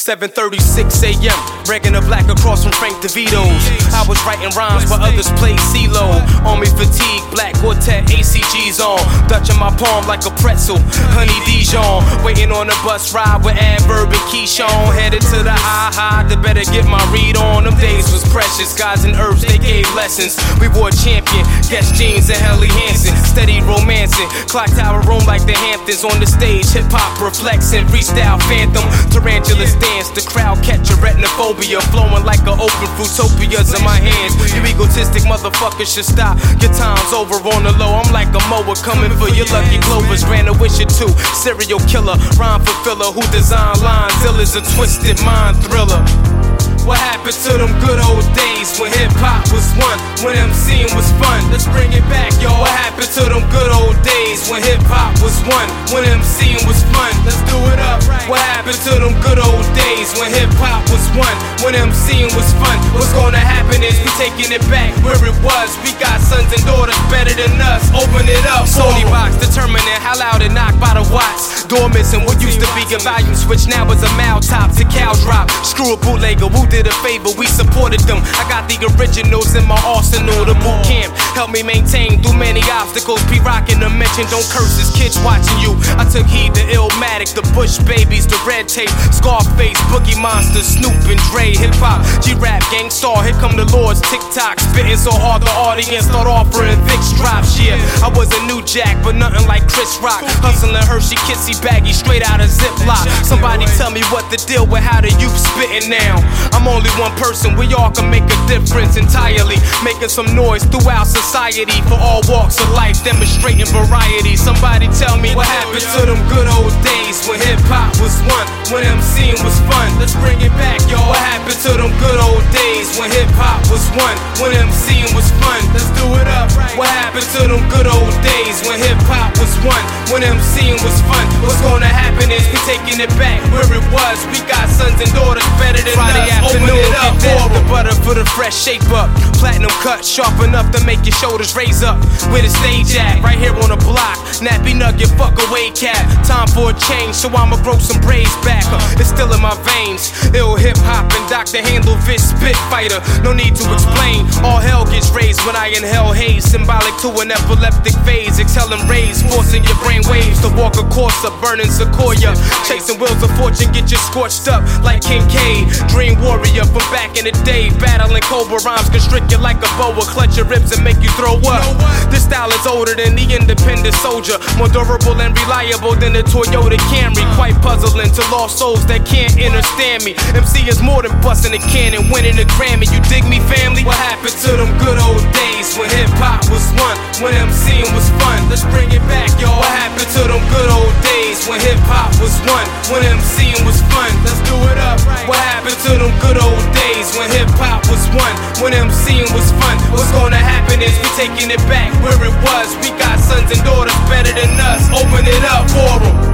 7:36 a.m. Breaking the black across from Frank DeVito's. I was writing rhymes while others played CeeLo. Army fatigue, black quartet, ACG's on. Dutching my palm like a pretzel, honey Dijon. Waiting on the bus ride with Adverb and Keyshawn. Headed to the high, they better get my read on. Them days was precious, guys and herbs, they gave lessons. We wore champion, Guess jeans and Helly Hansen. Steady romancing, clock tower room like the Hamptons. On the stage, hip-hop reflexing, freestyle phantom. Tarantulas dance, the crowd catch a retinophobia. Flowing like a open fruitopias in my hands. You egotistic motherfuckers should stop. Your time's over on the low. I'm like a mower coming for your lucky clovers. Ran a wish or two, serial killer, rhyme fulfiller who designed lines. Ill is a twisted mind thriller. What happened to them good old days when hip-hop was one, when MCing was fun? Let's bring it back, y'all. What happened to them good old days when hip-hop was one, when MCing was fun? Let's do it up. What happened to them good old days when hip-hop was one, when MCing was fun? What's gonna happen is we taking it back where it was. We got sons and daughters better than us. Open it up. Sony box determining how loud it knock by the watts. Door missing what used to be a volume switch, now is a mouth top to cow drop. Screw a bootlegger, who did a favor, we supported them. I got the originals in my arsenal. The boot camp helped me maintain through many obstacles. P-Rock in the mention, don't curse his kids watching you. I took heed to Illmatic, the Bush Babies, the Red Tape, Scarface, Boogie Monster, Snoop and Dre, hip-hop, G-Rap, Gangstar, here come the Lords, TikTok, spitting so hard the audience start offering Vicks drops. Yeah, I was a new jack, but nothing like Chris Rock. Hustling Hershey, Kissy, Baggy, straight out of Ziploc. Somebody tell me what the deal with how the youth spitting now. I'm only one person, we all can make a difference entirely. Making some noise throughout society for all walks of life, demonstrating variety. Somebody tell me what happened to them good old days when hip-hop was one, when MCing was fun. Let's bring it back, y'all. What happened to them good old days when hip-hop was one, when MCing was fun? Let's do it up. What happened to them good old days when hip-hop was one, when MCing was fun? What's gonna happen is we taking it back where it was. We got sons and daughters better than Friday us. Afternoon, it up for the butter for the fresh shape up. Platinum cut, sharp enough to make your shoulders raise up. Where the stage at? Right here on the block. Nappy nugget, fuck away cat. Time for a change, so I'ma grow some braids back. It's still in my veins. Ill hip hop and Dr. Handle Fish spit fighter. No need to explain. All hell gets raised when I inhale haze. Symbolic to an epileptic phase. Exhaling rays, forcing your brain waves to walk a course of burning sequoia. Chasing wheels of fortune, get you scorched up like Kincaid. Dream warrior from back in the day. Battling cobra rhymes, constrict you like a boa. Clutch your ribs and make you throw up. This style is older than the independent soldier. More durable and reliable than the Toyota Camry. Quite puzzling to lost souls that can't understand me. MC is more than busting a cannon, winning a Grammy. You dig me, family? What happened to them good old days when hip-hop was one, when MCing was fun? Let's bring it back, y'all. What happened to them good old days when hip-hop was one, when MCing was fun? Let's do it up. What happened to them good old days when hip-hop was one, when MCing was fun? What's gonna happen is we taking it back where it was. We got sons and daughters better than us. Open it up for them.